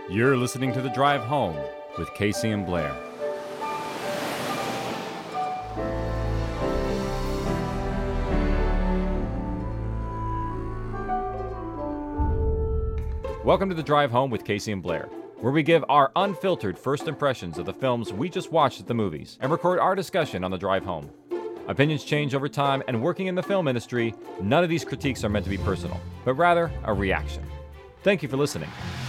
You're listening to The Drive Home with Casey and Blair. Welcome to The Drive Home with Casey and Blair, where we give our unfiltered first impressions of the films we just watched at the movies and record our discussion on the drive home. Opinions change over time, and working in the film industry, none of these critiques are meant to be personal, but rather a reaction. Thank you for listening.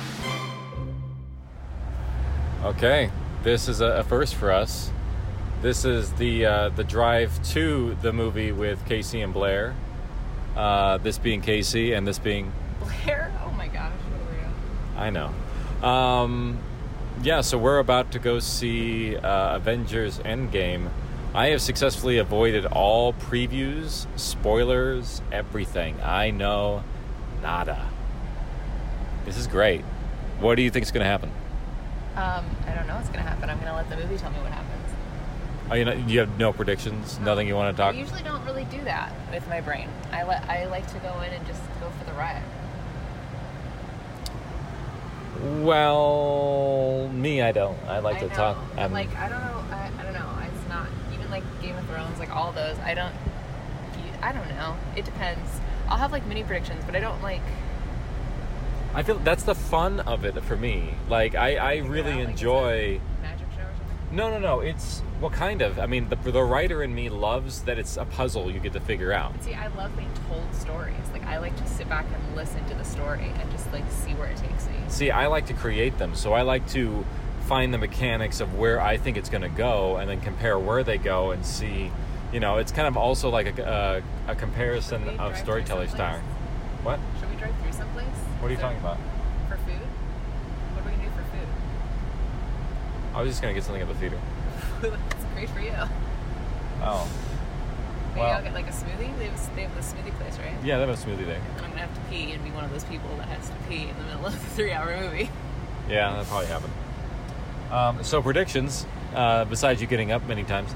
Okay, this is a first for us. This is the drive to the movie with Casey and Blair. This being Casey and this being... Blair? Oh my gosh, what are we I know. So we're about to go see Avengers Endgame. I have successfully avoided all previews, spoilers, everything. I know nada. This is great. What do you think is going to happen? I don't know what's going to happen. I'm going to let the movie tell me what happens. Oh, you have no predictions? No. Nothing you want to talk? I usually don't really do that with my brain. I like to go in and just go for the ride. Well, me, I don't. I like to talk. I don't know. I don't know. It's not even like Game of Thrones, like all those. I don't know. It depends. I'll have like mini predictions, but I don't like. I feel that's the fun of it for me. Like I really enjoy. Magic show or something? No. It's kind of. I mean, the writer in me loves that it's a puzzle you get to figure out. See, I love being told stories. Like I like to sit back and listen to the story and just like see where it takes me. See, I like to create them, so I like to find the mechanics of where I think it's going to go, and then compare where they go and see. It's kind of also like a comparison of storytelling style. What? Should we drive through someplace? What are you talking about? For food? What are we going to do for food? I was just going to get something at the theater. That's great for you. Oh. Maybe I'll get like a smoothie? They have the smoothie place, right? Yeah, they have a smoothie there. And I'm going to have to pee and be one of those people that has to pee in the middle of the 3-hour movie. Yeah, that'll probably happen. So predictions, besides you getting up many times,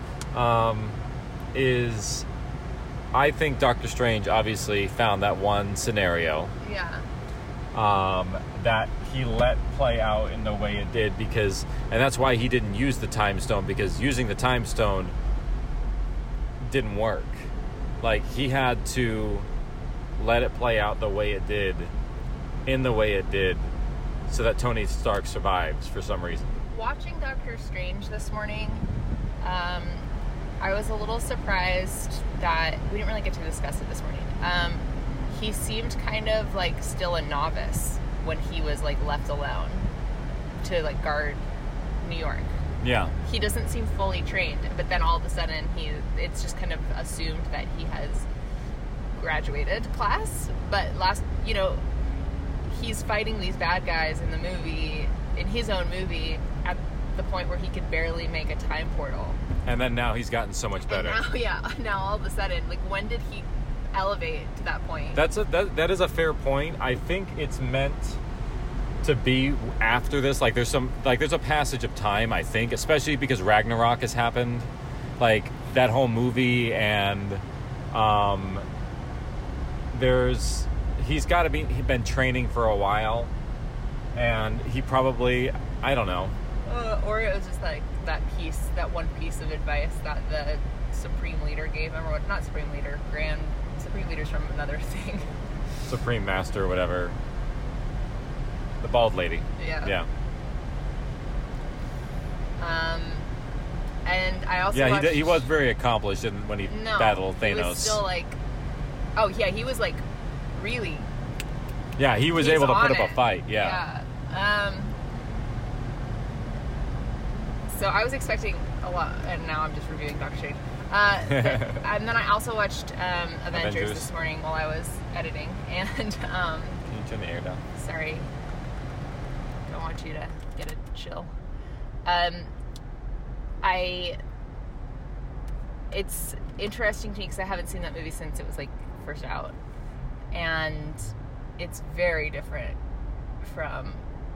is... I think Doctor Strange obviously found that one scenario. Yeah. That he let play out in the way it did and that's why he didn't use the time stone, because using the time stone didn't work. Like, he had to let it play out the way it did, in the way it did, so that Tony Stark survives for some reason. Watching Doctor Strange this morning, I was a little surprised that we didn't really get to discuss it this morning. He seemed kind of like still a novice when he was like left alone to like guard New York. Yeah. He doesn't seem fully trained, but then all of a sudden it's just kind of assumed that he has graduated class. But he's fighting these bad guys in the movie, in his own movie, at the point where he could barely make a time portal. And then now he's gotten so much better. Now all of a sudden, like, when did he elevate to that point? That is a fair point. I think it's meant to be after this. Like, there's a passage of time, I think, especially because Ragnarok has happened. Like, that whole movie, and he's got to he's been training for a while, and he probably, I don't know. Or it was just like that one piece of advice that the Supreme Leader gave him, or not Supreme Leader, Supreme Leader's from another thing. Supreme Master, whatever. The bald lady. Yeah. And I also watched... he was very accomplished when he battled Thanos. He was still like... Oh, yeah, he was like really... Yeah, he was able to put up a fight, yeah. So I was expecting a lot, and now I'm just reviewing Doctor Strange. And then I also watched Avengers this morning while I was editing. And can you turn the air down? Sorry, don't want you to get a chill. It's interesting to me because I haven't seen that movie since it was like first out, and it's very different from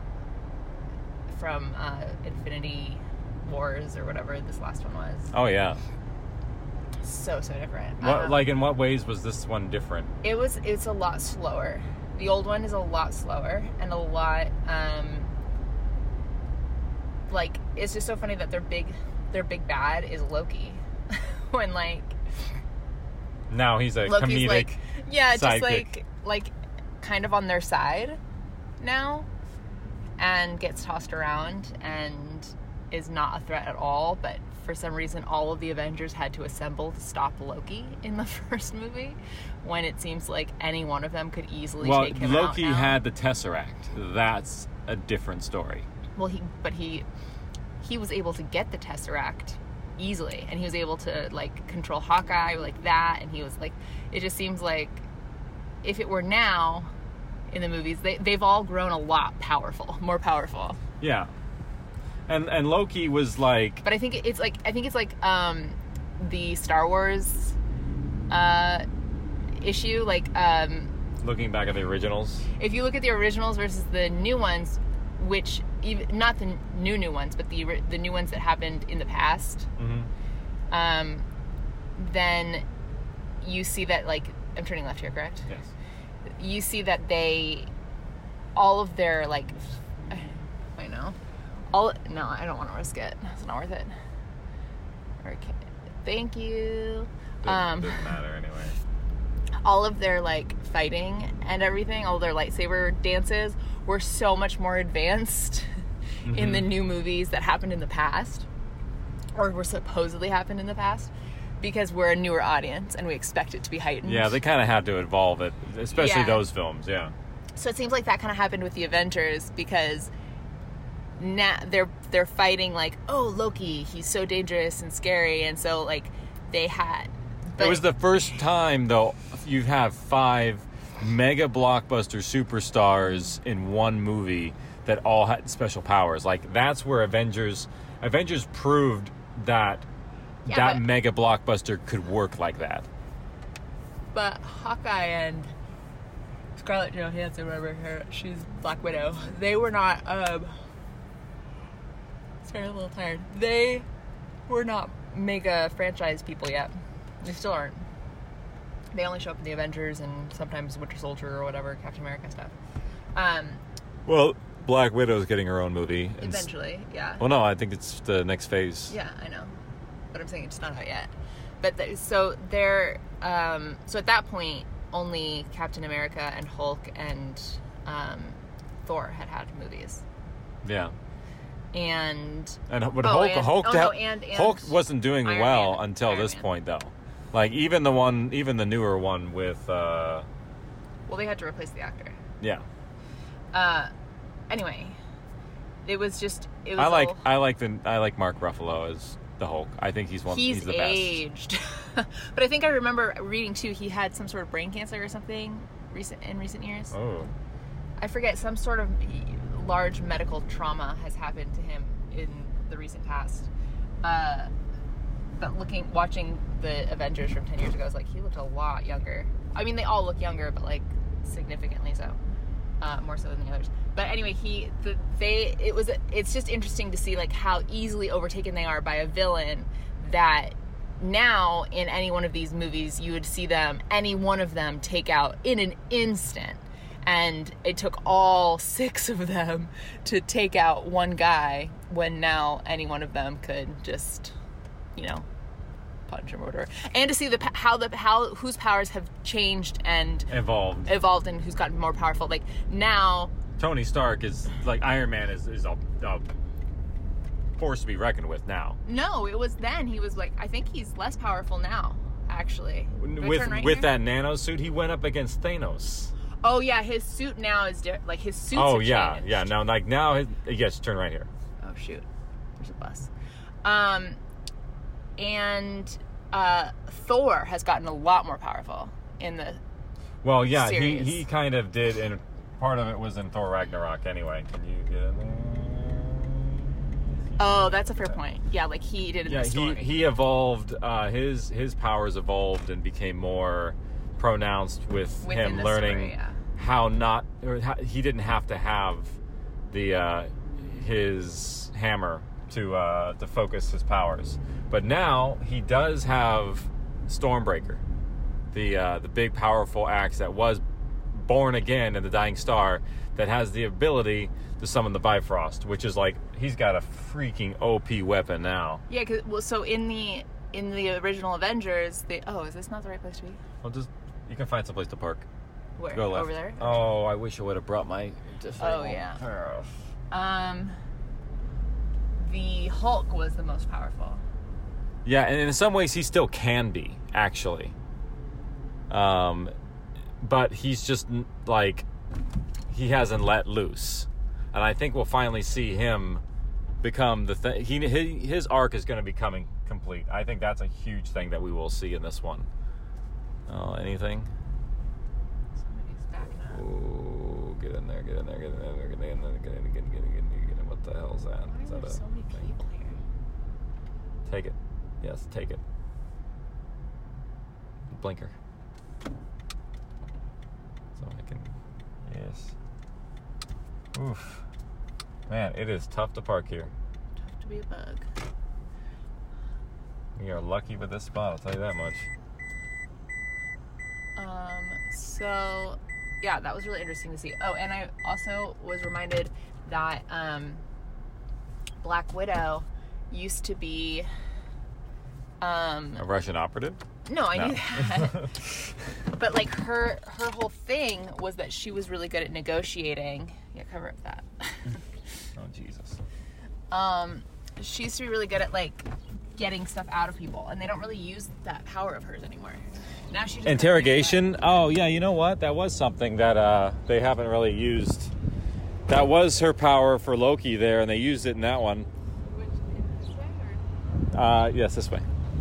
Infinity Wars or whatever this last one was. Oh yeah. So different. Like, in what ways was this one different? It's a lot slower. The old one is a lot slower and a lot like, it's just so funny that their big bad is Loki. When, like... Now he's a Loki's comedic like, yeah, just sidekick. like kind of on their side now, and gets tossed around and is not a threat at all. But for some reason, all of the Avengers had to assemble to stop Loki in the first movie, when it seems like any one of them could easily take him out. Well, Loki had the Tesseract. That's a different story. Well, he was able to get the Tesseract easily, and he was able to, like, control Hawkeye like that, and he was like, it just seems like if it were now in the movies, they've all grown a lot more powerful. Yeah. And Loki was like... But I think it's like the Star Wars issue, like looking back at the originals. If you look at the originals versus the new ones, which even not the new ones, but the new ones that happened in the past, then you see that, like, I'm turning left here, correct? Yes. You see that all of their, like, I know. No, I don't want to risk it. It's not worth it. Okay. Thank you. Doesn't matter anyway. All of their, like, fighting and everything, all their lightsaber dances were so much more advanced in the new movies that happened in the past, or were supposedly happened in the past, because we're a newer audience and we expect it to be heightened. Yeah, they kind of had to evolve it, especially those films, yeah. So it seems like that kind of happened with the Avengers, because now they're fighting, like, oh, Loki, he's so dangerous and scary, and so, like, they had... It was the first time, though, you have 5 mega blockbuster superstars in one movie that all had special powers. Like, that's where Avengers proved that mega blockbuster could work like that. But Hawkeye and Scarlett Johansson, whatever she's Black Widow, they were not sorry, I'm a little tired. They were not mega franchise people yet. They still aren't. They only show up in the Avengers and sometimes Winter Soldier or whatever, Captain America stuff. Well, Black Widow's getting her own movie. Eventually, yeah. Well, no, I think it's the next phase. Yeah, I know. But I'm saying it's not out yet. But so they're... so at that point, only Captain America and Hulk and Thor had movies. Yeah. Hulk wasn't doing well until this point, though. Like, even the newer one with... Well, they had to replace the actor. Yeah. Anyway, I like Mark Ruffalo as the Hulk. I think he's the best. Aged. But I think I remember reading, too, he had some sort of brain cancer or something in recent years. Oh. I forget, some sort of large medical trauma has happened to him in the recent past. But watching the Avengers from 10 years ago, I was like, he looked a lot younger. I mean, they all look younger, but, like, significantly so. More so than the others. But anyway, it's just interesting to see, like, how easily overtaken they are by a villain that now in any one of these movies you would see any one of them take out in an instant. And it took all 6 of them to take out one guy, when now any one of them could just, punch him or whatever. And to see whose powers have changed and evolved, and who's gotten more powerful. Like, now Tony Stark is like Iron Man is a force to be reckoned with now. No, it was then. He was like, I think he's less powerful now, actually. With that nano suit, he went up against Thanos. Oh yeah, his suit now is like his suit's Oh have yeah, changed. yeah. Now, yes, turn right here. Oh shoot, there's a bus. And Thor has gotten a lot more powerful in the. Well, yeah, series. he kind of did, and part of it was in Thor Ragnarok. Anyway, can you get in there? Oh, that's a fair point. Yeah, like he did in the story. He evolved. His powers evolved and became more pronounced with him learning story, he didn't have to have the his hammer to focus his powers, but now he does have Stormbreaker, the big powerful axe that was born again in the Dying Star that has the ability to summon the Bifrost, which is like he's got a freaking OP weapon now. Yeah, so in the original Avengers, is this not the right place to be? Well, you can find some place to park. Where? Go left. Over there? Oh, I wish I would have brought my. Yeah. The Hulk was the most powerful. Yeah, and in some ways he still can be, actually. But he's just like he hasn't let loose, and I think we'll finally see him become the thing. His arc is going to be coming complete. I think that's a huge thing that we will see in this one. Oh, anything? Somebody's backing up. Ooh, get in there. What the hell is that? Why Is are that there a so many thing? people here? Take it. Yes, take it. Blinker. So I can... Yes. Oof. Man, it is tough to park here. Tough to be a bug. We are lucky with this spot, I'll tell you that much. So, yeah, that was really interesting to see. Oh, and I also was reminded that Black Widow used to be... a Russian operative? No, I knew that. But, like, her whole thing was that she was really good at negotiating. Yeah, cover up that. Oh, Jesus. She used to be really good at, like, getting stuff out of people. And they don't really use that power of hers anymore. Now she just... Interrogation? Oh, yeah, you know what? That was something that they haven't really used. That was her power for Loki there, and they used it in that one. This way, or? Yes, this way.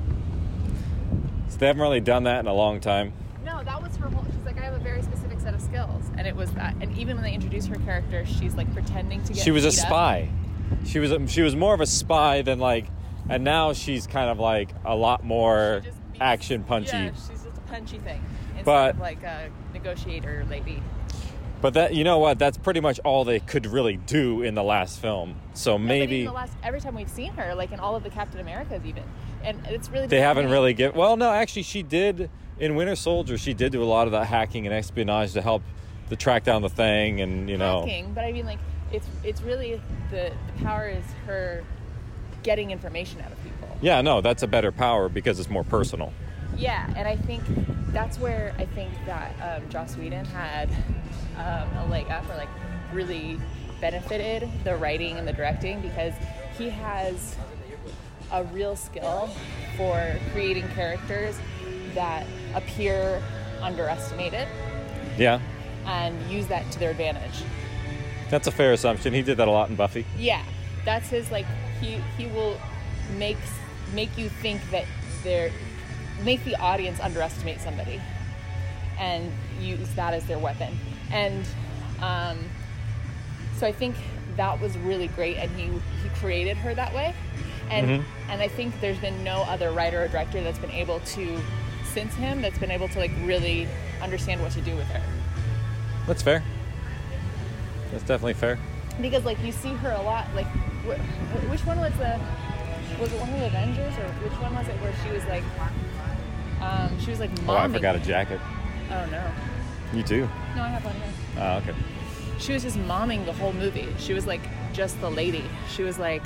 So they haven't really done that in a long time. No, that was her whole... She's like, I have a very specific set of skills. And it was that. And even when they introduced her character, she's, like, pretending to get... She was a beat up. spy. She was more of a spy than, like... And now she's kind of, like, a lot more action punchy. Yeah, she's just a punchy thing. Instead But, of, like, a negotiator lady. But that, you know what? That's pretty much all they could really do in the last film. So maybe... Every time we've seen her, like, in all of the Captain Americas even. And it's really... They haven't really Well, no, actually, she did... In Winter Soldier, she did do a lot of the hacking and espionage to help to track down the thing and, you know... Hacking, but I mean, like, it's really... The power is her getting information out of people. Yeah, no, that's a better power because it's more personal. Yeah, and I think that's where I think that Joss Whedon had a leg up, or like really benefited the writing and the directing, because he has a real skill for creating characters that appear underestimated. Yeah. And use that to their advantage. That's a fair assumption. He did that a lot in Buffy. Yeah, that's his, like, he will make you think that make the audience underestimate somebody and use that as their weapon. And so I think that was really great, and he created her that way. And and I think there's been no other writer or director that's been able to, since him, that's been able to, like, really understand what to do with her. That's fair. That's definitely fair. Because, like, you see her a lot, like, which one was it one of the Avengers, or which one was it where she was like momming? Oh, I forgot a jacket. Oh, no. You too? No, I have one here. Oh, okay. She was just momming the whole movie. She was, like, just the lady. She was, like,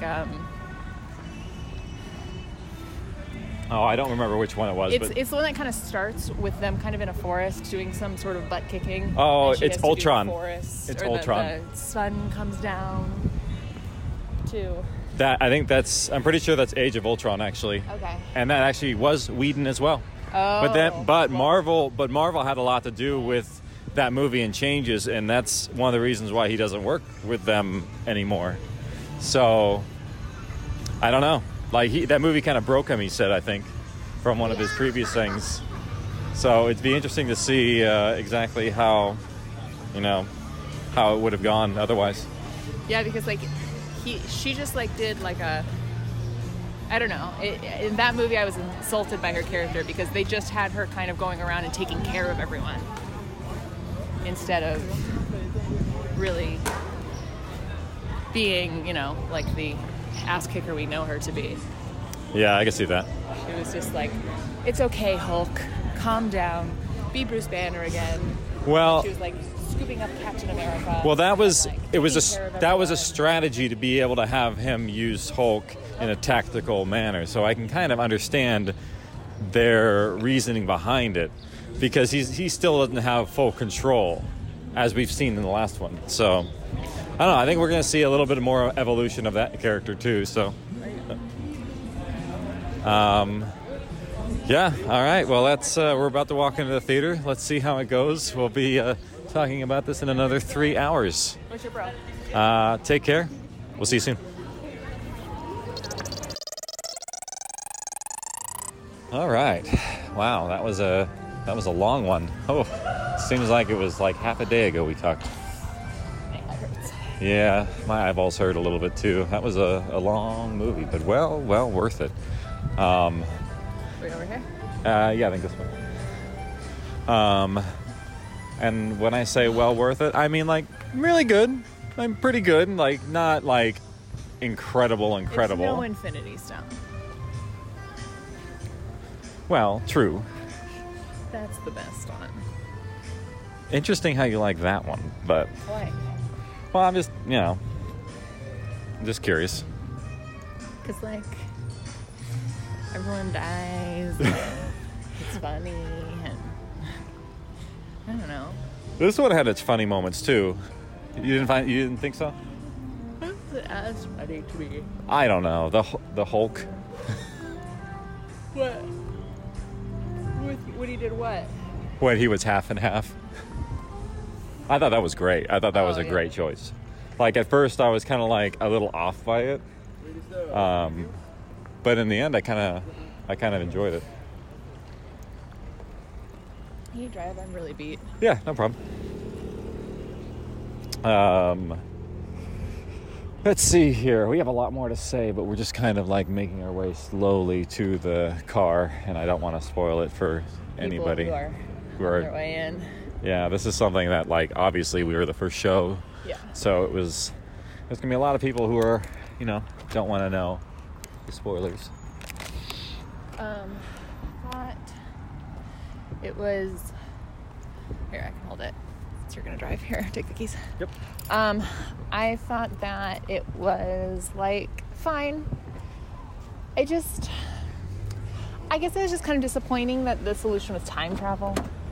Oh, I don't remember which one it was. It's the one that kind of starts with them kind of in a forest doing some sort of butt kicking. Oh, it's Ultron. It's Ultron. The sun comes down too. I'm pretty sure that's Age of Ultron, actually. Okay. And that actually was Whedon as well. Oh. But Marvel had a lot to do with that movie and changes, and that's one of the reasons why he doesn't work with them anymore. So I don't know. Like, that movie kind of broke him, he said, I think, from one of his previous things. So it'd be interesting to see exactly how it would have gone otherwise. Yeah, because, like, she just, like, did, like, I don't know. In that movie, I was insulted by her character because they just had her kind of going around and taking care of everyone instead of really being, like, the ass kicker we know her to be. Yeah, I can see that. It was just like, it's okay, Hulk, calm down, be Bruce Banner again. Well, she was like scooping up Captain America. well, that was and, like, it was taking care of that was a everyone. strategy to be able to have him use Hulk in a tactical manner. So I can kind of understand their reasoning behind it, because he still doesn't have full control, as we've seen in the last one. So I don't know. I think we're going to see a little bit more evolution of that character too. So, yeah. All right. Well, we're about to walk into the theater. Let's see how it goes. We'll be talking about this in another 3 hours. What's your bro? Take care. We'll see you soon. All right. Wow, that was a long one. Oh, seems like it was like half a day ago we talked. My head hurts. Yeah, my eyeballs hurt a little bit too. That was a long movie, but well worth it. Wait, over here? Yeah, I think this one. And when I say well worth it, I mean like really good. I'm pretty good. Like not like incredible. It's no Infinity Stone. Well, true. That's the best one. Interesting how you like that one, but Why? well, I'm just I'm just curious. Because, like, everyone dies. It's funny. And I don't know. This one had its funny moments too. You didn't think so? It's as funny to me. I don't know. The Hulk. What? When he did what? When he was half and half. I thought that was great. I thought that was a yeah. great choice. Like at first I was kind of like a little off by it. But in the end I kind of enjoyed it. Can you drive? I'm really beat. Yeah, no problem. Let's see here. We have a lot more to say, but we're just kind of like making our way slowly to the car, and I don't want to spoil it for anybody who are on their way in. Yeah, this is something that like obviously we were the first show. Yeah. So there's gonna be a lot of people who are, don't want to know the spoilers. Thought it was. Here, I can hold it. Since you're gonna drive. Here, take the keys. Yep. I thought that it was like fine. I guess it was just kind of disappointing that the solution was time travel.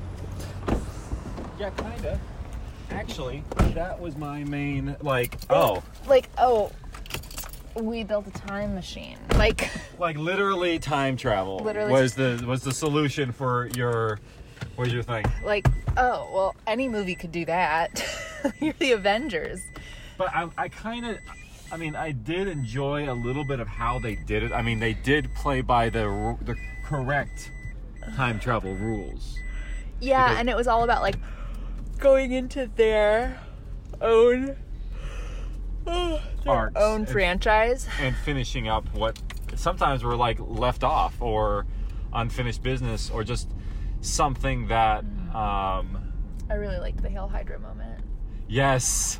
Yeah, kind of. Actually, that was my main We built a time machine. Like literally time travel. Literally. was the solution for your. What's your thing? Like, oh, well, any movie could do that. You're the Avengers. But I did enjoy a little bit of how they did it. I mean, they did play by the correct time travel rules. Yeah, Because- and it was all about, like, going into their own Arcs. franchise. And finishing up what sometimes were, like, left off or unfinished business or just something that... I really liked the Hail Hydra moment. Yes.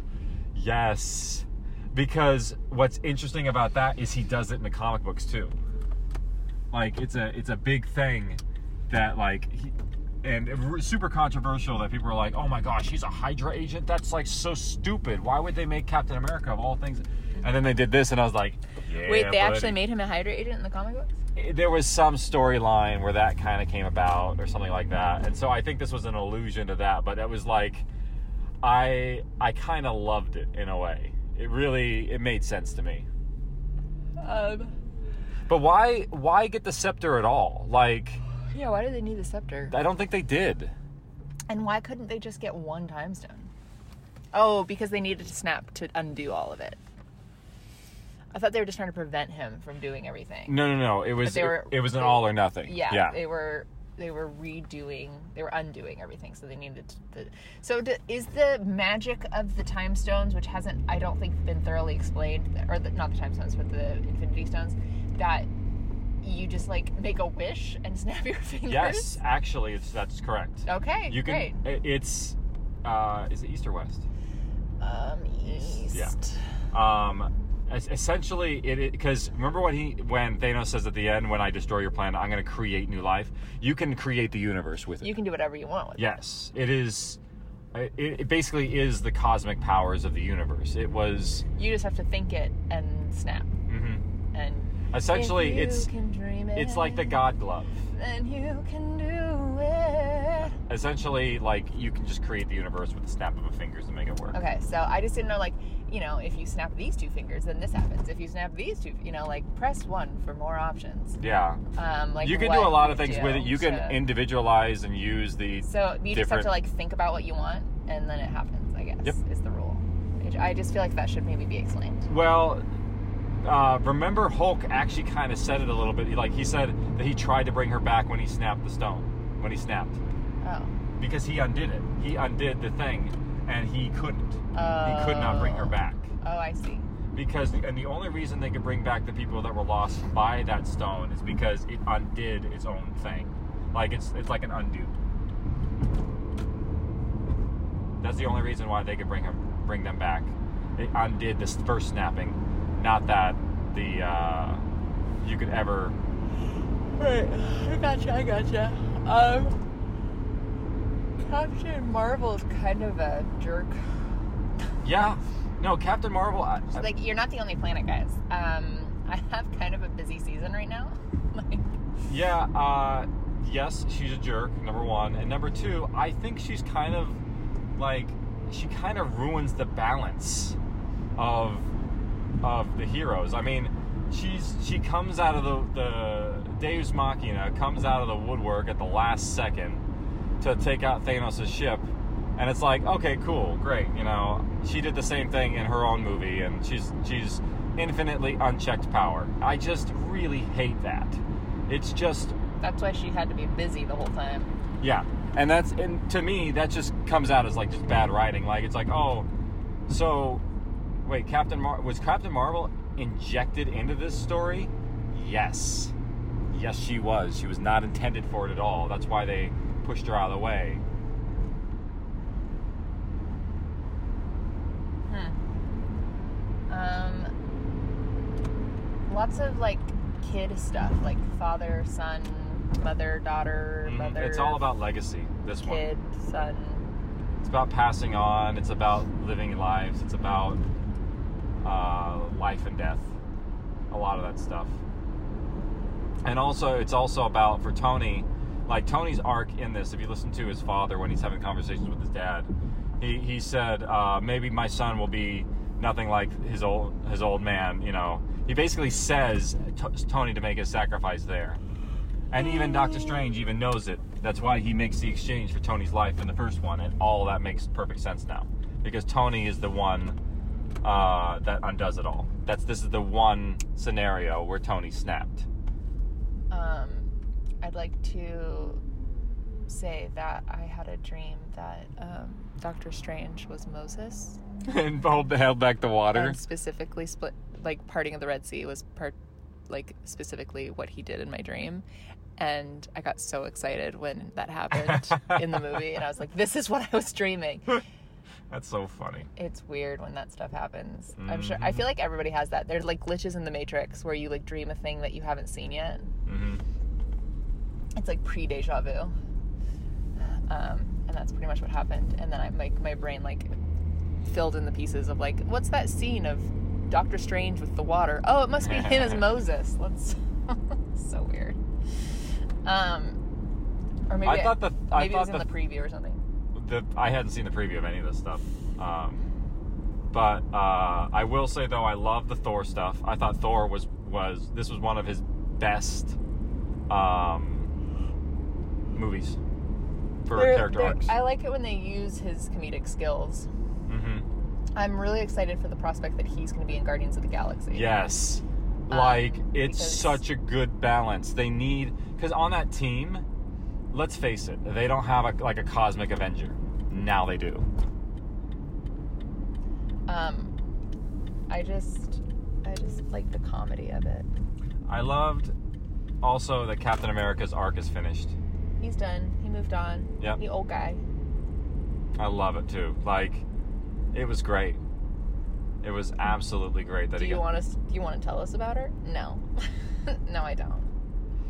Because what's interesting about that is he does it in the comic books too. Like it's a big thing that like super controversial that people are like, oh my gosh, he's a Hydra agent? That's like so stupid. Why would they make Captain America of all things? And then they did this and I was like, yeah. Wait, they actually made him a Hydra agent in the comic books? There was some storyline where that kind of came about or something like that. And so I think this was an allusion to that, but it was like I kind of loved it in a way. It made sense to me. But why get the scepter at all? Like, yeah, why did they need the scepter? I don't think they did. And why couldn't they just get one time stone? Oh, because they needed to snap to undo all of it. I thought they were just trying to prevent him from doing everything. No. It was an all or nothing. Yeah. They were undoing everything, so they needed to. So is the magic of the time stones, which hasn't, I don't think, been thoroughly explained, or not the time stones, but the Infinity Stones, that you just like make a wish and snap your fingers? Yes, actually, that's correct. Okay, you can. Great. It's is it east or west? East. Yeah. Essentially, because remember when Thanos says at the end, when I destroy your planet, I'm going to create new life. You can create the universe with it. You can do whatever you want with it. Yes, it is it basically is the cosmic powers of the universe. It was... You just have to think it and snap. Mm-hmm. And essentially, it's like the God glove. Then you can do it. Essentially, like, you can just create the universe with the snap of a fingers to make it work. Okay, so I just didn't know, like, you know, if you snap these two fingers, then this happens. If you snap these two, you know, like, press 1 for more options. Yeah. Like, you can do a lot of things with it. You can individualize and use the So you just have to, like, think about what you want, and then it happens, I guess, Yep. is the rule. I just feel like that should maybe be explained. Well, remember Hulk actually kind of said it a little bit. Like, he said that he tried to bring her back when he snapped the stone. When he snapped. Oh. Because he undid it. He undid the thing, and he couldn't. He could not bring her back. Oh, I see. Because, and the only reason they could bring back the people that were lost by that stone is because it undid its own thing. Like, it's like an undo. That's the only reason why they could bring them back. It undid this first snapping. Not that you could ever... Right, I gotcha. Captain Marvel's kind of a jerk. Yeah. No, Captain Marvel... She's like, you're not the only planet, guys. I have kind of a busy season right now. Like... Yeah, yes, she's a jerk, number one. And number two, I think she's kind of, like... She kind of ruins the balance of the heroes. I mean, she comes out of the Deus Machina, comes out of the woodwork at the last second to take out Thanos' ship, and it's like, okay, cool, great, you know, she did the same thing in her own movie, and she's infinitely unchecked power. I just really hate that. It's just... That's why she had to be busy the whole time. Yeah, and to me, that just comes out as, like, just bad writing. Like, it's like, oh, so, wait, was Captain Marvel injected into this story? Yes. Yes, she was. She was not intended for it at all. That's why they pushed her out of the way. Lots of, like, kid stuff, like father, son, mother, daughter, mother. It's all about legacy, this kid, one. Kid, son. It's about passing on. It's about living lives. It's about life and death. A lot of that stuff. And also, it's also about, for Tony, like Tony's arc in this, if you listen to his father when he's having conversations with his dad, he said, maybe my son will be nothing like his old man, you know. He basically says Tony to make a sacrifice there. And even Doctor Strange even knows it. That's why he makes the exchange for Tony's life in the first one, and all that makes perfect sense now. Because Tony is the one that undoes it all. This is the one scenario where Tony snapped. I'd like to say that I had a dream that Doctor Strange was Moses. And held back the water. And specifically parting of the Red Sea was specifically what he did in my dream. And I got so excited when that happened in the movie. And I was like, this is what I was dreaming. That's so funny. It's weird when that stuff happens. Mm-hmm. I'm sure. I feel like everybody has that. There's like glitches in the Matrix where you like dream a thing that you haven't seen yet. Mm-hmm. It's like pre-deja vu. And that's pretty much what happened. And then my brain like filled in the pieces of like, what's that scene of Doctor Strange with the water? Oh, it must be him as Moses. Let's so weird. Or maybe it was in the preview or something. I hadn't seen the preview of any of this stuff. But I will say though, I love the Thor stuff. I thought Thor was one of his best movies for character arcs. I like it when they use his comedic skills. Mm-hmm. I'm really excited for the prospect that he's going to be in Guardians of the Galaxy. Yes. It's such a good balance. They need... Because on that team, let's face it, they don't have a cosmic Avenger. Now they do. I just like the comedy of it. I loved also that Captain America's arc is finished. He's done. He moved on. Yep. The old guy. I love it too. Like, it was great. It was absolutely great that Do you want to tell us about her? No. No, I don't.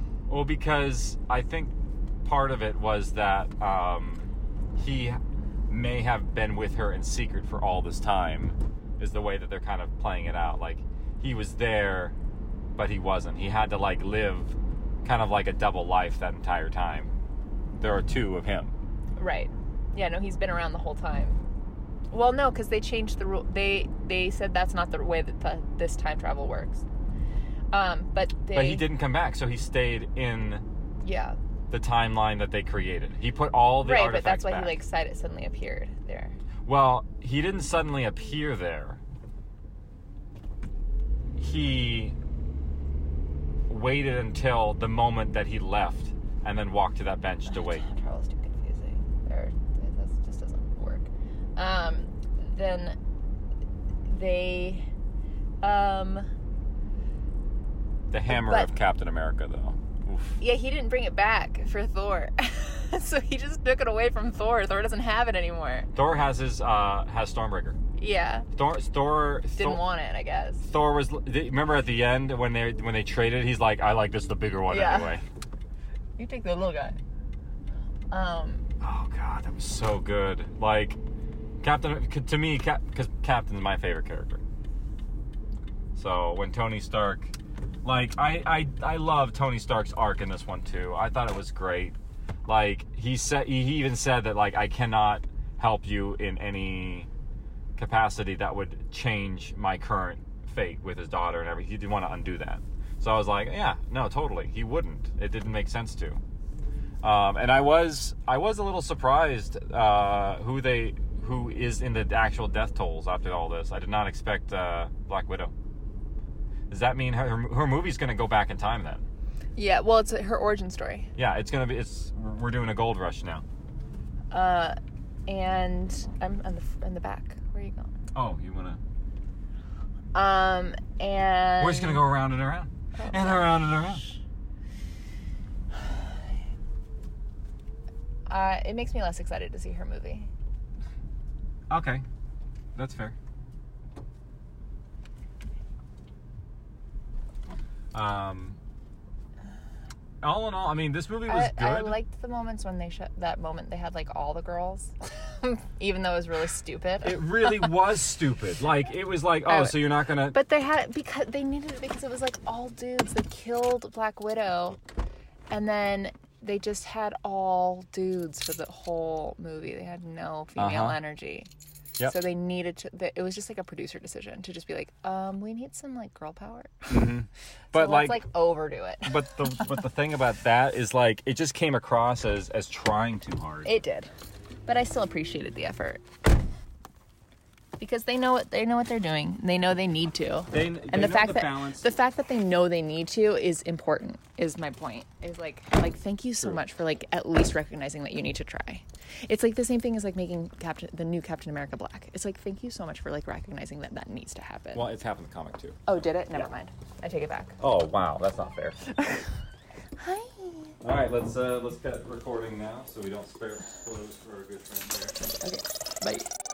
Well, because I think part of it was that he may have been with her in secret for all this time, is the way that they're kind of playing it out. Like, he was there, but he wasn't. He had to, like, live kind of like a double life that entire time. There are two of him. Right. Yeah, no, he's been around the whole time. Well, no, because they changed the rule. They said that's not the way that this time travel works. But he didn't come back, so he stayed in the timeline that they created. He put all the artifacts but that's why back. he, like, suddenly appeared there. Well, he didn't suddenly appear there. He waited until the moment that he left and then walked to that bench to wait. Time travel is too confusing. That just doesn't work. Then they... The hammer of Captain America, though. Oof. Yeah, he didn't bring it back for Thor. So he just took it away from Thor. Thor doesn't have it anymore. Thor has his has Stormbreaker. Yeah. Thor didn't want it, I guess. Thor was. Remember at the end when they traded, he's like, I like this the bigger one anyway. You take the little guy. Oh God, that was so good. Like, Captain, to me, because Captain's my favorite character. So when Tony Stark, like, I love Tony Stark's arc in this one too. I thought it was great. Like, he even said that, like, I cannot help you in any capacity that would change my current fate with his daughter and everything. He didn't want to undo that. So I was like, yeah, no, totally. He wouldn't. It didn't make sense to. And I was a little surprised who is in the actual death tolls after all this. I did not expect Black Widow. Does that mean her movie's going to go back in time then? Yeah, well, it's her origin story. Yeah, it's going to be. We're doing a gold rush now. And I'm in the back. Where are you going? Oh, you want to? And we're just going to go around and around. And around and around. It makes me less excited to see her movie. Okay. That's fair. All in all, I mean, this movie was good. I liked the moments when that moment they had, like, all the girls, even though it was really stupid. It really was stupid. Like, it was like, so you're not gonna. But they had it because they needed it because it was like all dudes. They killed Black Widow, and then they just had all dudes for the whole movie. They had no female energy. Yep. So they needed to. It was just like a producer decision to just be like, we need some, like, girl power. Mm-hmm. But, so let's, like, overdo it. But the thing about that is, like, it just came across as trying too hard. It did, but I still appreciated the effort because they know what they're doing. They know they need to. And the fact that they know they need to is important. Is my point. Is like thank you so much for, like, at least recognizing that you need to try. It's like the same thing as, like, making the new Captain America black. It's like, thank you so much for, like, recognizing that needs to happen. Well, it's happened in the comic too. Oh, did it? Never mind. I take it back. Oh wow, that's not fair. Hi. All right, let's get recording now so we don't spare spoilers for our good friend there. Okay. Bye.